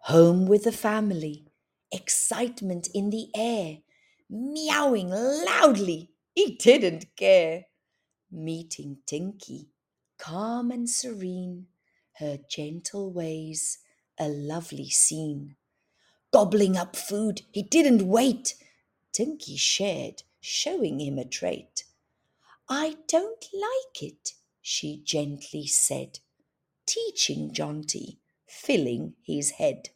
Home with the family, excitement in the air, meowing loudly, he didn't care. Meeting Tinky, calm and serene, her gentle ways, a lovely scene. Gobbling up food, he didn't wait. Tinky shared, showing him a trait. I don't like it, she gently said, teaching Jonty, filling his head.